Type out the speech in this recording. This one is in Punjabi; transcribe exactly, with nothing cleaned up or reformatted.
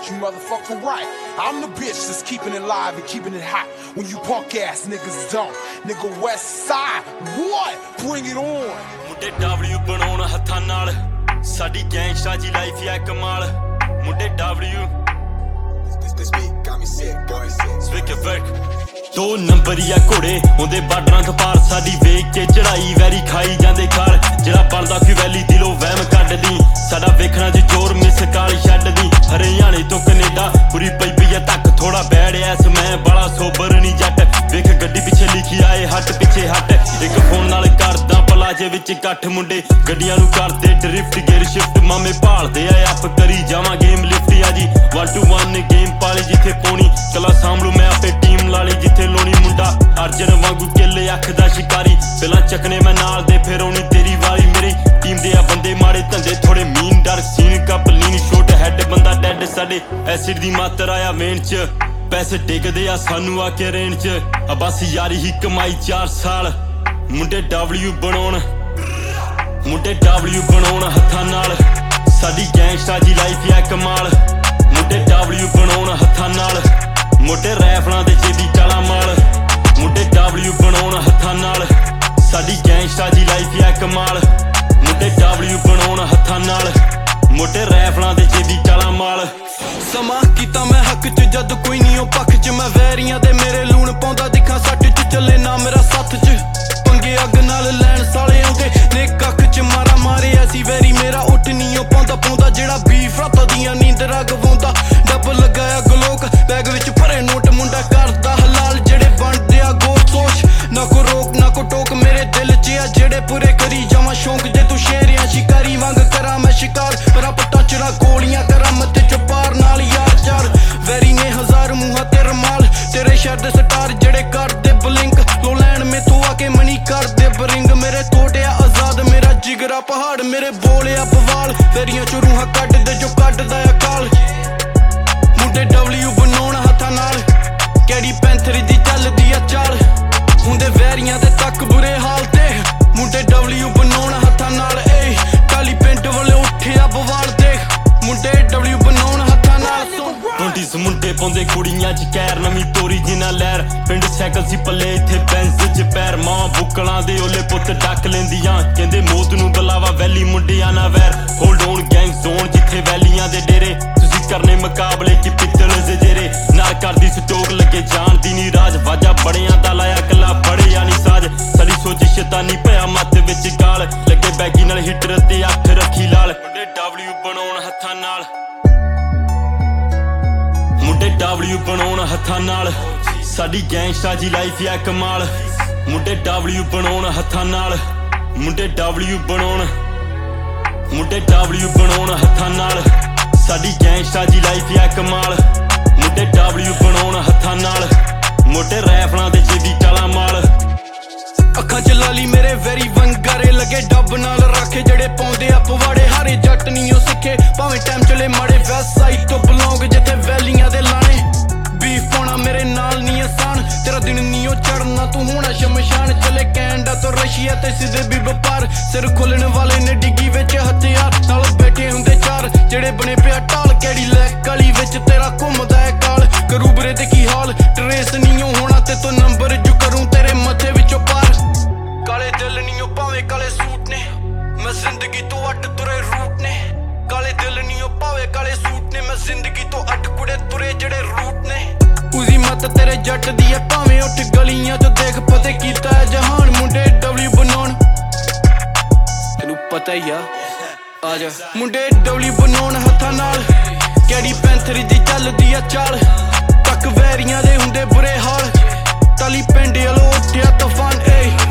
you motherfucking right. I'm the bitch that's keeping it live and keeping it hot when you punk ass niggas don't. Nigga West Side, what? Bring it on. ਮੁੰਡੇ W ਬਣਾਉਣ ਹੱਥਾਂ ਨਾਲ ਸਾਡੀ ਗੈਂਗਸਟਰਾਂ ਦੀ ਲਾਈਫ ਹੈ ਕਮਾਲ ਮੁੰਡੇ W This beat got me sick, got me sick. ਸਵਿਕ ਵਰਕ ਦੋ ਨੰਬਰੀਆ ਘੋੜੇ ਉਹਦੇ ਬਾਰਡਰਾਂ ਤੋਂ ਪਾਰ ਸਾਡੀ ਵੇਖ ਕੇ ਚੜਾਈ ਵੈਰੀ ਖਾਈ ਜਾਂਦੇ ਖਾਲ ਜਿਹੜਾ ਬਣਦਾ ਕੋਈ ਵੈਲੀ ਦਿਲੋਂ ਵਹਿਮ ਕੱਢਦੀ ਸਾਡਾ ਵੇਖਣਾ ਚ ਜ਼ੋਰ ਮਿਸ ਕਾਲੀ ਛੱਡਦੀ ਹਰਿਆਣੇ ਤੋਂ ਕੈਨੇਡਾ ਪੂਰੀ ਪਈ ਪਈ ਆ ਤੱਕ ਥੋੜਾ ਬੈੜ ਐਸ ਮੈਂ ਬੜਾ ਸੋਬਰ ਨਹੀਂ ਜੱਟ ਵੇਖ ਗੱਡੀ ਪਿੱਛੇ ਲਿਖੀ ਆਏ ਹੱਟ ਪਿੱਛੇ ਹੱਟ ਇੱਕ ਫੋਨ ਨਾਲ ਕਰਦਾ ਪਲਾਜੇ ਵਿੱਚ ਇਕੱਠ ਮੁੰਡੇ ਗੱਡੀਆਂ ਨੂੰ ਕਰਦੇ ਡਰਿਫਟ ਗੇਅਰ ਸ਼ਿਫਟ ਮਾਮੇ ਭਾਲਦੇ ਆ ਆਪ ਕਰੀ ਜਾਵਾਂ ਗੇਮ ਲਿਫਟ ਆ ਜੀ ਵਨ ਟੂ ਵਨ ਗੇਮ ਪਾਲੀ ਜਿੱਥੇ ਪੋਣੀ ਕਲਾ ਸਾਂਭਲੂ ਮੈਂ ਆਪੇ ਟੀਮ ਲਾਲੀ ਜਿੱਥੇ ਲੋਣੀ ਮੁੰਡਾ ਅਰਜਨ ਵਾਂਗੂ ਕਿੱਲੇ ਅੱਖ ਦਾ ਸ਼ਿਕਾਰੀ ਪਹਿਲਾਂ ਚੱਕਨੇ ਮੈਂ ਨਾਲ ਦੇ ਫਿਰ ਆਉਣੀ ਤੇਰੀ ਵਾਰੀ ਮੇਰੀ ਟੀਮ ਦੇ ਆ ਬੰਦੇ ਮਾੜੇ ਧੰਦੇ ਥੋੜੇ ਮੀਨ ਡਰ ਸੀਨ ਕਪਲੀਨ ਸ਼ੋਟ ਹੈਡ ਬੰਦਾ ਡੈਡ ਸਾਡੇ ਐਸਿਡ ਦੀ ਮਾਤਰਾ ਆ ਮੇਨ ਚ ਪੈਸੇ ਡਿੱਗਦੇ ਆ ਸਾਨੂੰ ਆ ਕੇ ਰੇਂਜ ਚ ਆ ਬਸ ਯਾਰੀ ਹੀ ਕਮਾਈ ਚਾਰ ਸਾਲ ਮੁੰਡੇ W ਬਣਾਉਣ ਮੁੰਡੇ W ਬਣਾਉਣ ਹੱਥਾਂ ਨਾਲ ਸਾਡੀ ਗੈਂਗਸਟਰਾਂ ਦੀ ਲਾਈਫ ਹੈ ਕਮਾਲ ਮੁੰਡੇ W ਬਣਾਉਣ ਹੱਥਾਂ ਨਾਲ ਮੋਟੇ ਰੈਫਲਾਂ ਦੇ ਜੇਬੀ ਕਾਲਾ ਮਾਲ ਮੁੰਡੇ W ਬਣਾਉਣ ਹੱਥਾਂ ਨਾਲ ਸਾਡੀ ਗੈਂਗਸਟਰਾਂ ਦੀ ਲਾਈਫ ਹੈ ਕਮਾਲ ਮੁੰਡੇ W ਬਣਾਉਣ ਹੱਥਾਂ ਨਾਲ ਮੋਟੇ ਰੈਫਲਾਂ ਦੇ ਜੇਬੀ ਕਾਲਾ ਮਾਲ ਸਮਾਂ ਕੀਤਾ ਮੈਂ ਹੱਕ ਚ ਜਦ ਕੋਈ ਨਹੀਂ ਉਹ ਪੱਖ ਚ ਮੈਂ ਵੈਰੀਆਂ ਦੇ ਮੇਰੇ ਲੂਣ ਪਾਉਂਦਾ ਦਿਖਾਂ ਸੱਟ ਚ ਚੱਲੇ ਨਾ ਮੇਰਾ ਸੱਥ ਚ ਪੰਗੇ ਅੱਗ ਨਾਲ ਲੈਣ ਸਾਲੇ ਆਉਂਦੇ ਨੇ ਕੱਖ ਚ ਮਾਰਾ ਮਾਰੇ ਐਸੀ ਵੈਰੀ ਮੇਰਾ ਉੱਠ ਨਹੀਂ ਉਹ ਪਾਉਂਦਾ ਪਾਉਂਦਾ ਜਿਹੜਾ ਬੀਫ ਰਾਤਾਂ ਦੀਆਂ ਨੀਂਦਰਾਂ ਗਵਾਉਂਦਾ ਡੱਬ ਲਗਾਇਆ ਗਲੋਕ ਬੈਗ ਵਿੱਚ ਭਰੇ ਨੋਟ ਮੁੰਡਾ ਕਰਦਾ ਹਲਾਲ ਜਿਹੜੇ ਬਣਦੇ ਆ ਗੋ ਸੋਚ ਨਾ ਕੋ ਰੋਕ ਨਾ ਕੋ ਟੋਕ ਮੇਰੇ ਦਿਲ ਚ ਆ ਜਿਹੜੇ ਪੂਰੇ ਕਰੀ ਜਾਵਾਂ ਸ਼ੌਂਕ ਜੇ ਤੂੰ ਸ਼ੇਰਿਆਂ ਸ਼ਿਕਾਰੀ ਵਾਂਗ ਕਰਾਂ ਮੈਂ ਸ਼ਿਕਾਰ ਮੇਰਾ ਪੱਟਾਂ ਚੜਾ ਗੋਲੀਆਂ ਕਰਾਂ ਮੱਥੇ ਚ ਪਾਰ ਨਾਲ ਯਾਰ ਚਾਰ ਵੈਰੀ ਨੇ ਹਜ਼ਾਰ ਮੂੰਹਾਂ ਤੇ ਰਮਾਲ ਤੇਰੇ ਸ਼ਹਿਰ ਦੇ ਸਟਾਰ ਜਿਹੜੇ ਕਰਦੇ ਬਲਿੰਕ ਲੋ ਲੈਣ ਮੈਥੋਂ ਆ ਕੇ ਮਨੀ ਕਰਦੇ ਬਰਿੰਗ ਮੇਰੇ ਤੋਟਿਆ ਆਜ਼ਾਦ ਮੇਰਾ ਜਿਗਰਾ ਪਹਾੜ ਮੇਰੇ ਬੋਲਿਆ ਬਵਾਲ ਵੈਰੀਆਂ ਚ ਰੂਹਾਂ ਕੱਢਦੇ ਜੋ ਕੱਢਦਾ ਆ ਕਾਲ ਮੁੰਡੇ W ਬਣਾਉਣ ਹੱਥਾਂ ਨਾਲ ਕਿਹੜੀ ਪੈਂਥਰ ਦੀ ਚੱਲਦੀ ਆ ਚਾਲ ਹੁੰਦੇ ਵੈਰੀਆਂ ਦੇ ਤੱਕ ਬੁਰੇ ਹਾਲ ਤੇ ਮੁੰਡੇ W ਬਣਾਉਣ ਹੱਥਾਂ ਨਾਲ ਏ ਕਾਲੀ ਪਿੰਡ ਵਾਲੇ ਉੱਠਿਆ ਬਵਾਲ ਦੇਖ ਮੁੰਡੇ W ਬਣਾਉਣ ਹੱਥਾਂ ਨਾਲ ਟਵੰਟੀਜ਼ ਮੁੰਡੇ ਪਾਉਂਦੇ ਕੁੜੀਆਂ ਚ ਕੈਰ ਨਵੀਂ ਤੋਰੀ ਜਿਨਾ ਲਹਿਰ ਪਿੰਡ ਸਾਈਕਲ ਸੀ ਪੱਲੇ ਇੱਥੇ ਬੈਂਸ ਚ ਪੈਰ ਮਾਂ ਬੁੱਕਲਾਂ ਦੇ ਓਲੇ ਪੁੱਤ ਡੱਕ ਲੈਂਦੀਆਂ ਕਹਿੰਦੇ ਮੌਤ ਨੂੰ ਬੁਲਾਵਾ ਵੈਲੀ ਮੁੰਡਿਆਂ ਨਾ ਵੈਰ ਹੋਲਡ ਔਨ ਗੈਂਗ ਜ਼ੋਨ ਜਿੱਥੇ ਵੈਲੀਆਂ ਦੇ ਡੇਰੇ ਤੁਸੀਂ ਕਰਨੇ ਮੁਕਾਬਲੇ ਚ ਪਿੱਤਲ ਜਿਹੜੇ ਨਾਲ ਕਰਦੀ ਸਟੋਕ ਲੱਗੇ ਜਾਣ ਦੀ ਨੀ ਰਾਜ ਵਾਜਾ ਬੜਿਆਂ ਦਾ ਲਾਇਆ ਕੱਲਾ ਬੜਿਆ ਨੀ ਸਾਜ ਸਾਡੀ ਸੋਚ ਸ਼ੈਤਾਨੀ ਪਿਆ ਮੱਤ ਵਿੱਚ ਗਾਲ ਲੱਗੇ ਬੈਗੀ ਨਾਲ ਹਿੱਟਰ ਤੇ ਅੱਖ ਰੱਖੀ ਲਾਲ ਮੁੰਡੇ W ਬਣਾਉਣ ਹੱਥਾਂ ਨਾਲ ਮੁੰਡੇ W ਬਣਾਉਣ ਹੱਥਾਂ ਨਾਲ ਸਾਡੀ ਗੈਂਗਸਟਰਾਂ ਦੀ ਲਾਈਫ ਹੈ ਕਮਾਲ ਮੁੰਡੇ W ਬਣਾਉਣ ਹੱਥਾਂ ਨਾਲ ਮੁੰਡੇ W ਬਣਾਉਣ ਮੁੰਡੇ W ਬਣਾਉਣ ਹੱਥਾਂ ਨਾਲ ਸਾਡੀ ਗੈਂਗਸਟਰਾਂ ਦੀ ਲਾਈਫ ਹੈ ਕਮਾਲ ਮੁੰਡੇ W ਬਣਾਉਣ ਹੱਥਾਂ ਨਾਲ ਮੋਟੇ ਰੈਫਲਾਂ ਦੇ ਜੇਬੀ ਕਾਲਾ ਮਾਲ ਅੱਖਾਂ ਚ ਲਾਲੀ ਮੇਰੇ ਵੈਰੀ ਵੰਗਾਰੇ ਲੱਗੇ ਡੱਬ ਨਾਲ ਰੱਖੇ ਜਿਹੜੇ ਪਾਉਂਦੇ ਆ ਪਵਾੜੇ ਹਾਰੇ ਜੱਟ ਨਹੀਂ ਉਹ ਸਿੱਖੇ ਭਾਵੇਂ ਟਾਈਮ ਚਲੇ ਮਾੜੇ ਵੈਸਟ ਸਾਈਡ ਤੋਂ ਬਲੌਂਗ ਜਿੱਥੇ ਵੈਲੀਆਂ ਦੇ ਲਾਣੇ ਬੀਫ ਪਾਉਣਾ ਮੇਰੇ ਨਾਲ ਨਹੀਂ ਆਸਾਨ ਤੇਰਾ ਦਿਨ ਨਹੀਂ ਉਹ ਚੜਨਾ ਤੂੰ ਹੋਣਾ ਸ਼ਮਸ਼ਾਨ ਚਲੇ ਕੈਨੇਡਾ ਤੋਂ ਰਸ਼ੀਆ ਤੇ ਸਿੱਧੇ ਵੀ ਵਪਾਰ ਸਿਰ ਖੋਲਣ ਵਾਲੇ ਨੇ ਡਿੱਗੀ ਵਿੱਚ ਹਥਿਆਰ ਨਾਲ ਬੈਠੇ ਹੁੰਦੇ ਚਾਰ ਜਿਹੜੇ ਬਣੇ ਪਿਆ ਢਾਲ ਕਿਹੜੀ ਲੈ ਕਾਲੀ ਵਿੱਚ ਤੇਰਾ ਘੁੰਮਦਾ ਏ ਕਾਲ ਕਰੂਬਰੇ ਤੇ ਕੀ ਹਾਲ ਟਰੇਸ ਨਹੀਂ ਹੋਣਾ ਤੇ ਤੂੰ ਨੰਬਰ ਜੂ ਕਰੂੰ ਤੇਰੇ ਮੱਥੇ ਵਿੱਚੋਂ ਪਾਰ ਕਾਲੇ ਦਿਲ ਨਹੀਂ ਉਹ ਭਾਵੇਂ ਕਾਲੇ ਸੂਟ ਨੇ ਮੈਂ ਜ਼ਿੰਦਗੀ ਤੋਂ ਅੱਡ ਤੁਰੇ ਰੂਟ ਨੇ ਕਾਲੇ ਦਿਲ ਨਹੀਂ ਉਹ ਭਾਵੇਂ ਕਾਲੇ ਸੂਟ ਨੇ ਮੈਂ ਜ਼ਿੰਦਗੀ ਤੋਂ ਅੱਡ ਕੁੜੇ ਤੁਰੇ ਜਿਹੜੇ ਰੂਟ ਨੇ ਉਜ਼ੀ ਮਤ ਤੇਰੇ ਜੱਟ ਦੀ ਐ ਭਾਵੇਂ ਉੱਠ ਗਲੀਆਂ ਚੋਂ ਦੇਖ ਪਤੇ ਕੀਤਾ ਹੈ ਜਹਾਨ ਮੁੰਡੇ W ਬਣਾਉਣ ਤੈਨੂੰ ਪਤਾ ਹੀ ਆ ਆ ਜਾ ਮੁੰਡੇ W ਬਣਾਉਣ ਹੱਥਾਂ ਨਾਲ ਕਿਹੜੀ ਪੈਂਥਰ ਦੀ ਚੱਲਦੀ ਆ ਚਾਲ ਤੱਕ ਵੈਰੀਆਂ ਦੇ ਹੁੰਦੇ ਬੁਰੇ ਹਾਲ ਟਾਲੀ ਪਿੰਡ ਵਾਲੋ ਉੱਠਿਆ ਤੂਫਾਨ ਏ